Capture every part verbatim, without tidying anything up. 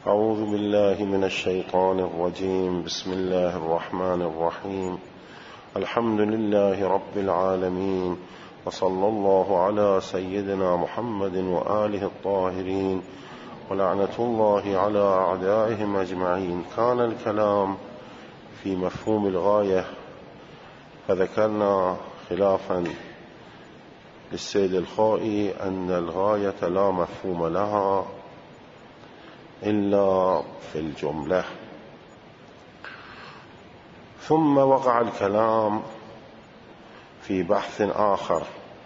أعوذ بالله من الشيطان الرجيم. بسم الله الرحمن الرحيم. الحمد لله رب العالمين، وصلى الله على سيدنا محمد وآله الطاهرين، ولعنة الله على أعدائهم أجمعين. كان الكلام في مفهوم الغاية، فذكرنا خلافا للسيد الخائي أن الغاية لا مفهوم لها إلا في الجملة. ثم وقع الكلام في بحث آخر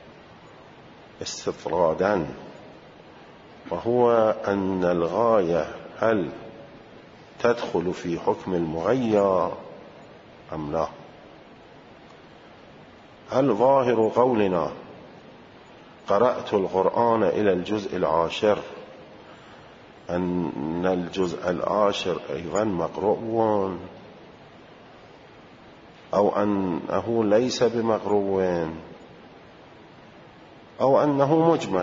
استطرادا، وهو أن الغاية هل تدخل في حكم المغير أم لا؟ هل ظاهر قولنا قرأت القرآن إلى الجزء العاشر أن الجزء العاشر أيضا مقروء، أو أنه ليس بمقروء، أو أنه مجمل؟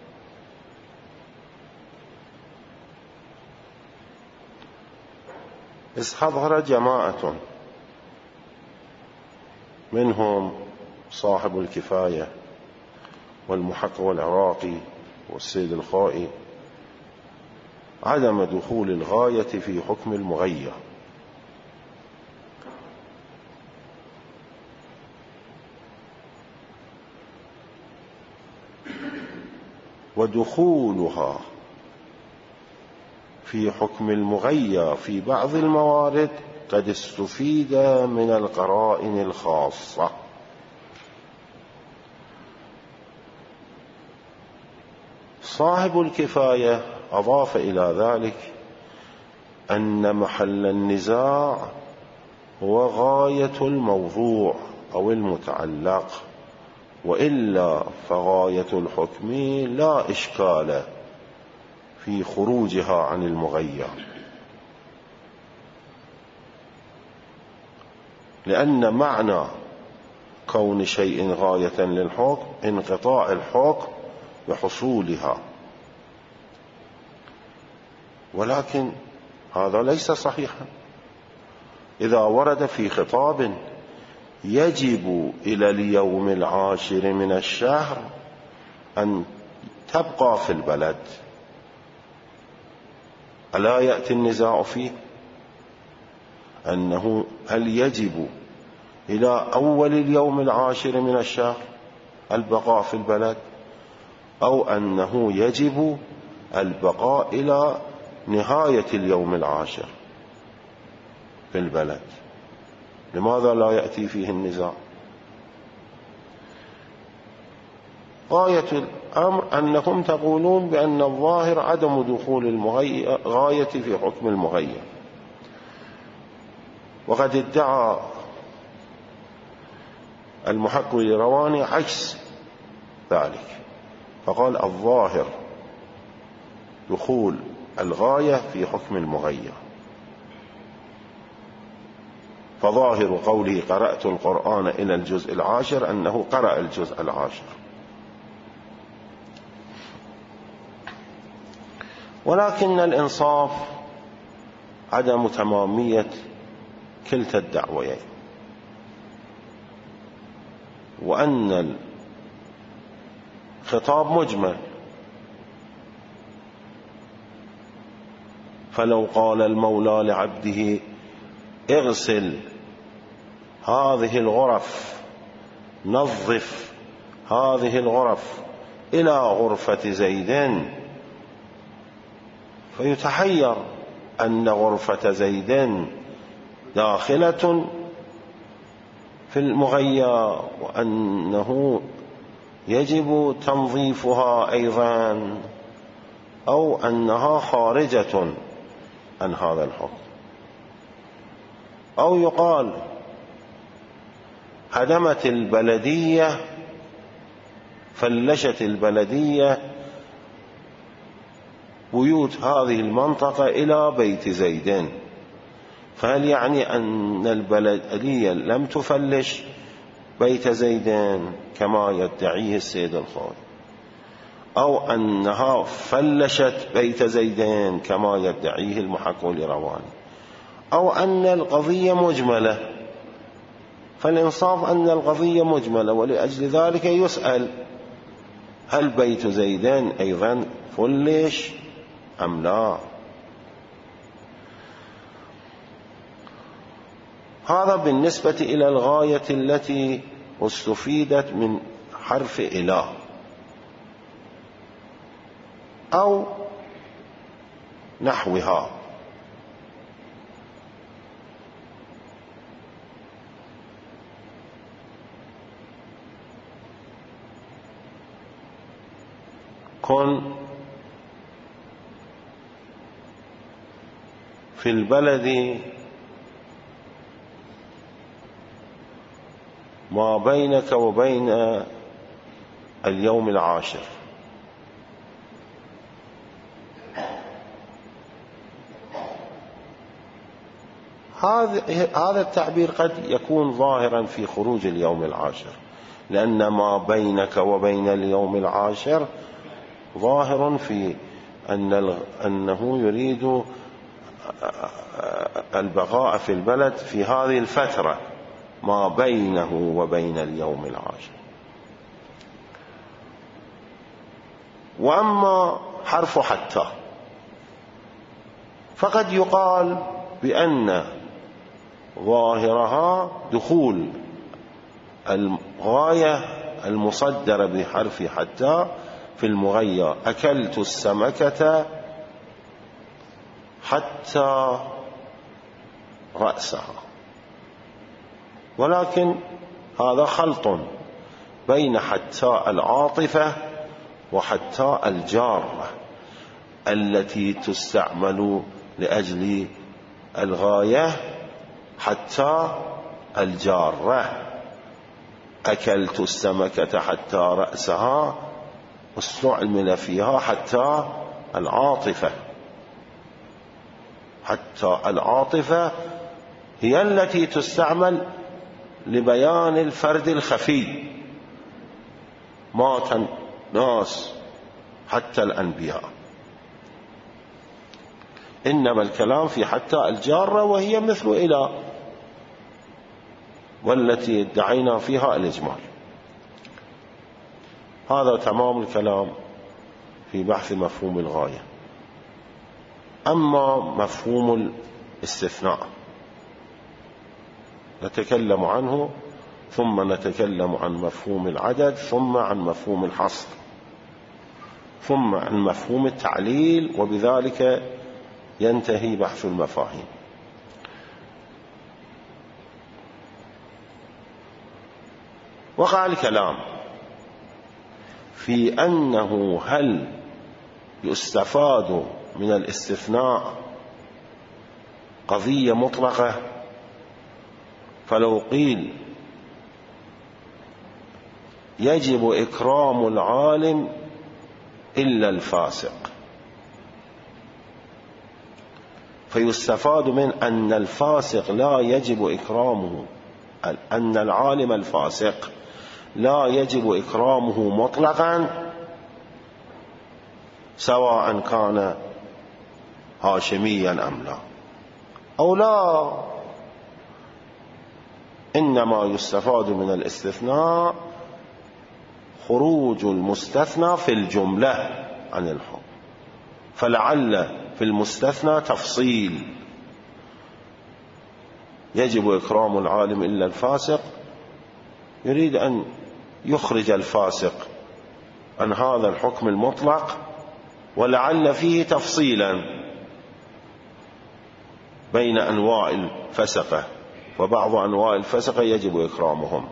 استحضر جماعة منهم صاحب الكفاية والمحقق والعراقي والسيد الخائي عدم دخول الغاية في حكم المغير، ودخولها في حكم المغير في بعض الموارد قد استفيد من القرائن الخاصة. صاحب الكفاية أضاف إلى ذلك أن محل النزاع هو غاية الموضوع أو المتعلق، وإلا فغاية الحكم لا إشكال في خروجها عن المغير، لأن معنى كون شيء غاية للحكم انقطاع الحكم بحصولها، ولكن هذا ليس صحيحا. إذا ورد في خطاب يجب إلى اليوم العاشر من الشهر أن تبقى في البلد، ألا يأتي النزاع فيه أنه هل يجب إلى أول اليوم العاشر من الشهر البقاء في البلد، أو أنه يجب البقاء إلى نهاية اليوم العاشر في البلد؟ لماذا لا يأتي فيه النزاع؟ غاية الأمر أنكم تقولون بأن الظاهر عدم دخول الغاية في حكم المغير، وقد ادعى المحقق الرواني عكس ذلك، فقال الظاهر دخول الغاية في حكم المغير، فظاهر قوله قرأت القرآن إلى الجزء العاشر أنه قرأ الجزء العاشر. ولكن الإنصاف عدم تمامية كلتا الدعويين، وأن الخطاب مجمل، فلو قال المولى لعبده اغسل هذه الغرف، نظف هذه الغرف إلى غرفة زيد، فيتحير أن غرفة زيد داخلة في المغير، وأنه يجب تنظيفها أيضا، أو أنها خارجة عن هذا الحكم، أو يقال هدمت البلدية، فلشت البلدية بيوت هذه المنطقة إلى بيت زيد، فهل يعني أن البلدية لم تفلش بيت زيد كما يدعيه السيد الخائي؟ أو أنها فلشت بيت زيدين كما يدعيه المحقق الإيرواني، أو أن القضية مجملة، فالإنصاف أن القضية مجملة، ولأجل ذلك يسأل هل بيت زيدين أيضا فلش أم لا. هذا بالنسبة إلى الغاية التي استفيدت من حرف إله، أو نحوها. كن في البلد ما بينك وبين اليوم العاشر. هذا التعبير قد يكون ظاهرا في خروج اليوم العاشر، لأن ما بينك وبين اليوم العاشر ظاهر في أن أنه يريد البقاء في البلد في هذه الفترة ما بينه وبين اليوم العاشر. وأما حرف حتى فقد يقال بأن ظاهرها دخول الغاية المصدرة بحرف حتى في المغيى: أكلت السمكة حتى رأسها. ولكن هذا خلط بين حتى العاطفة وحتى الجارة التي تستعمل لأجل الغاية حتى الجارة. أكلت السمكة حتى رأسها استعمل فيها حتى العاطفة. حتى العاطفة هي التي تستعمل لبيان الفرد الخفي: مات الناس حتى الأنبياء. إنما الكلام في حتى الجارة، وهي مثل إلى، والتي ادعينا فيها الإجمال. هذا تمام الكلام في بحث مفهوم الغاية. أما مفهوم الاستثناء نتكلم عنه، ثم نتكلم عن مفهوم العدد، ثم عن مفهوم الحصر، ثم عن مفهوم التعليل، وبذلك ينتهي بحث المفاهيم. وقع الكلام في أنه هل يستفاد من الاستثناء قضية مطلقة؟ فلو قيل يجب إكرام العالم إلا الفاسق، فيستفاد من أن الفاسق لا يجب إكرامه، أن العالم الفاسق لا يجب إكرامه مطلقا، سواء كان هاشميا أم لا، أو لا. إنما يستفاد من الاستثناء خروج المستثنى في الجملة عن الحكم، فلعل في المستثنى تفصيل: يجب إكرام العالم إلا الفاسق، يريد أن يخرج الفاسق عن هذا الحكم المطلق، ولعل فيه تفصيلا بين أنواع الفسقة، وبعض أنواع الفسقة يجب إكرامهم.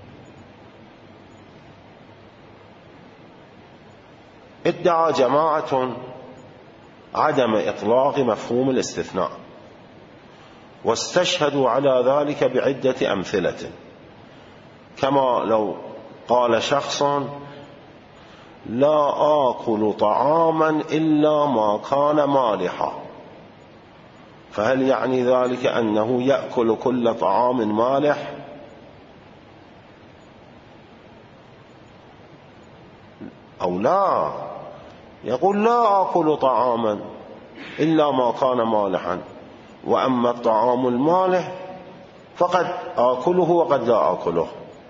ادعى جماعة عدم إطلاق مفهوم الاستثناء، واستشهدوا على ذلك بعدة أمثلة، كما لو قال شخص: لا آكل طعاما إلا ما كان مالحا، فهل يعني ذلك أنه يأكل كل طعام مالح؟ أو لا؟ يقول لا آكل طعاما إلا ما كان مالحا، وأما الطعام المالح فقد آكله وقد لا آكله.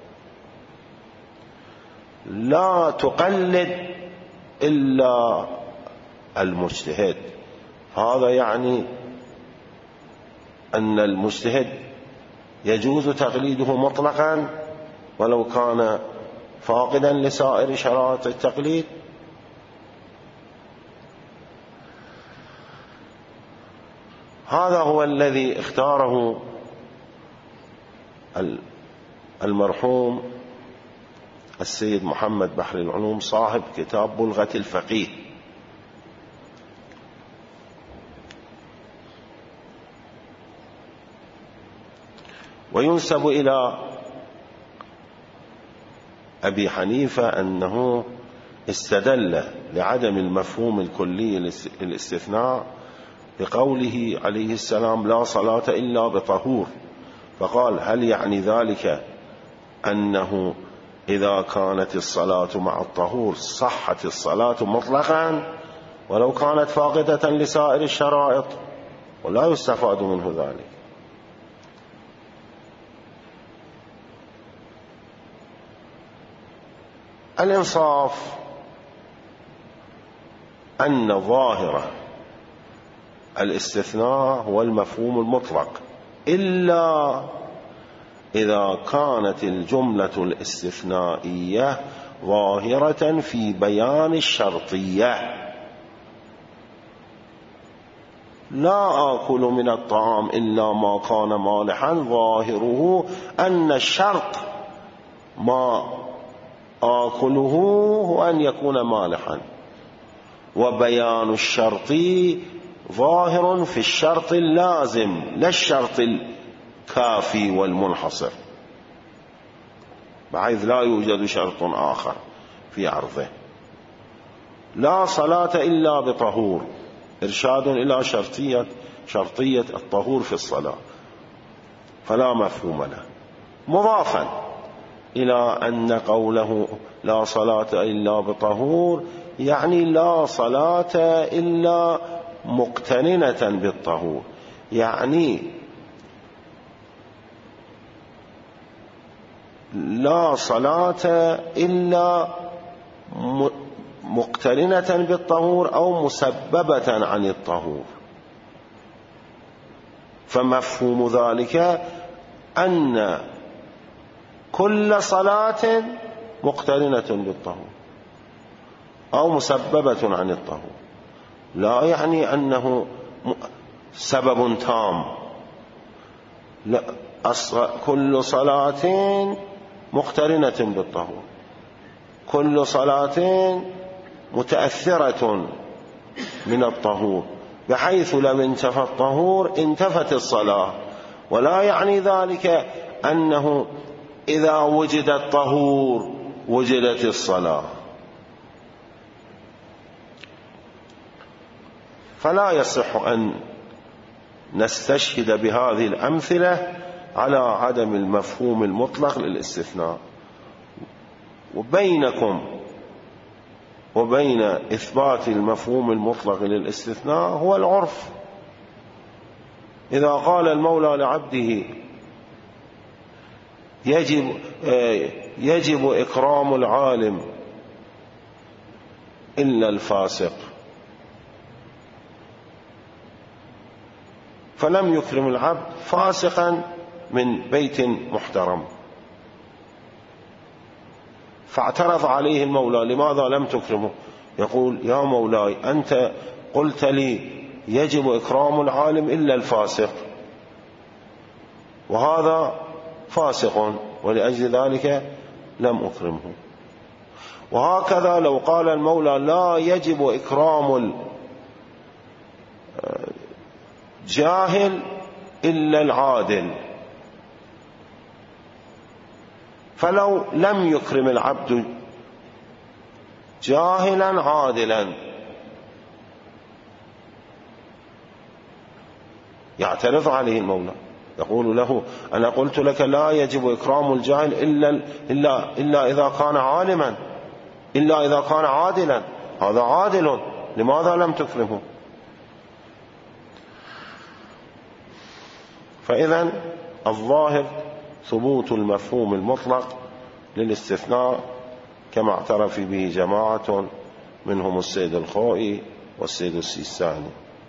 لا تقلد إلا المجتهد. هذا يعني أن المجتهد يجوز تقليده مطلقا ولو كان فاقدا لسائر شرائط التقليد. هذا هو الذي اختاره المرحوم السيد محمد بحر العلوم صاحب كتاب بلغة الفقيه. وينسب إلى أبي حنيفة أنه استدل لعدم المفهوم الكلي للاستثناء بقوله عليه السلام لا صلاة إلا بطهور، فقال هل يعني ذلك أنه إذا كانت الصلاة مع الطهور صحت الصلاة مطلقا ولو كانت فاقدة لسائر الشرائط؟ ولا يستفاد منه ذلك. الإنصاف أن ظاهرة الاستثناء هو المفهوم المطلق، إلا إذا كانت الجملة الاستثنائية ظاهرة في بيان الشرطية. لا آكل من الطعام إلا ما كان مالحا، ظاهره أن الشرط ما آكله هو أن يكون مالحا، وبيان الشرط ظاهر في الشرط اللازم لا الشرط الكافي والمنحصر، بحيث لا يوجد شرط آخر في عرضه. لا صلاة إلا بطهور، إرشاد إلى شرطية شرطية الطهور في الصلاة، فلا مفهوم له. مضافا إلى أن قوله لا صلاة إلا بطهور يعني لا صلاة إلا مقترنة بالطهور، يعني لا صلاة إلا مقترنة بالطهور أو مسببة عن الطهور. فمفهوم ذلك أن كل صلاة مقترنة بالطهور أو مسببة عن الطهور، لا يعني أنه سبب تام، لا، كل صلاة مقترنة بالطهور، كل صلاة متأثرة من الطهور، بحيث لو انتفى الطهور انتفت الصلاة. ولا يعني ذلك أنه إذا وجد الطهور وجدت الصلاة. فلا يصح أن نستشهد بهذه الأمثلة على عدم المفهوم المطلق للاستثناء. وبينكم وبين إثبات المفهوم المطلق للاستثناء هو العرف. إذا قال المولى لعبده يجب يجب إكرام العالم إلا الفاسق، فلم يكرم العبد فاسقا من بيت محترم، فاعترض عليه المولى لماذا لم تكرمه؟ يقول يا مولاي أنت قلت لي يجب إكرام العالم إلا الفاسق، وهذا فاسق ولأجل ذلك لم أكرمه. وهكذا لو قال المولى لا يجب إكرام الجاهل إلا العادل، فلو لم يكرم العبد جاهلا عادلا يعترض عليه المولى، يقول له أنا قلت لك لا يجب إكرام الجاهل إلا, إلا, إلا إذا كان عالما، إلا إذا كان عادلا، هذا عادل، لماذا لم تكرمه؟ فإذا الظاهر ثبوت المفهوم المطلق للاستثناء كما اعترف به جماعة منهم السيد الخوئي والسيد السيستاني.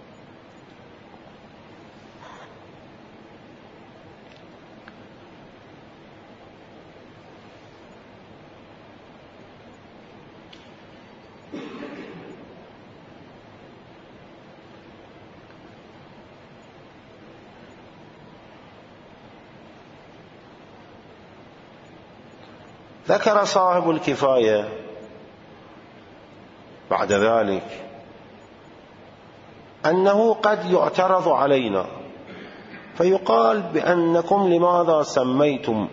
ذكر صاحب الكفاية بعد ذلك أنه قد يعترض علينا فيقال بأنكم لماذا سميتم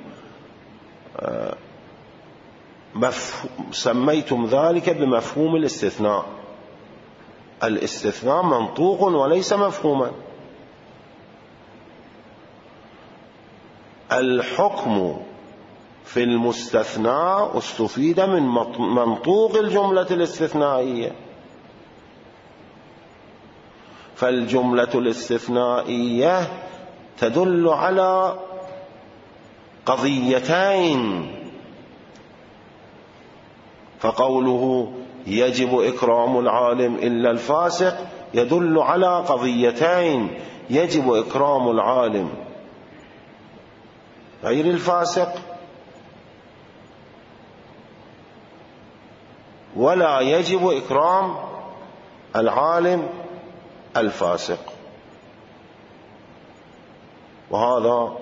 سميتم ذلك بمفهوم الاستثناء؟ الاستثناء منطوق وليس مفهوما. الحكم في المستثنى استفيد من منطوق الجملة الاستثنائية، فالجملة الاستثنائية تدل على قضيتين، فقوله يجب إكرام العالم إلا الفاسق يدل على قضيتين: يجب إكرام العالم غير الفاسق، ولا يجب إكرام العالم الفاسق. وهذا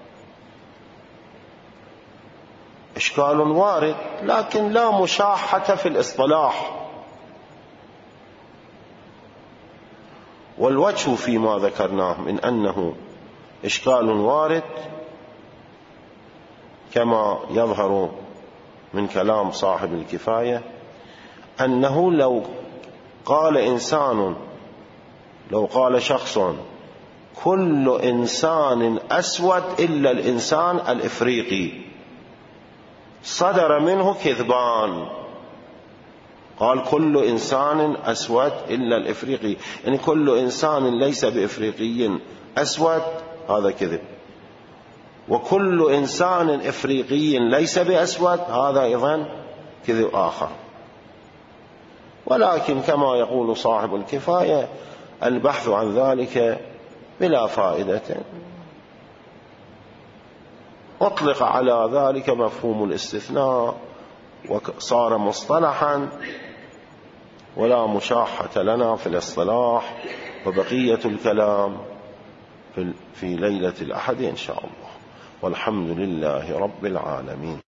إشكال وارد، لكن لا مشاحة في الاصطلاح. والوجه فيما ذكرناه من أنه إشكال وارد كما يظهر من كلام صاحب الكفاية أنه لو قال إنسان لو قال شخص كل إنسان أسود إلا الإنسان الإفريقي، صدر منه كذبان. قال كل إنسان أسود إلا الإفريقي، يعني كل إنسان ليس بإفريقي أسود، هذا كذب. وكل إنسان إفريقي ليس بأسود، هذا أيضا كذب آخر. ولكن كما يقول صاحب الكفاية البحث عن ذلك بلا فائدة، أطلق على ذلك مفهوم الاستثناء وصار مصطلحا ولا مشاحة لنا في الاصطلاح، وبقية الكلام في ليلة الأحد إن شاء الله. والحمد لله رب العالمين.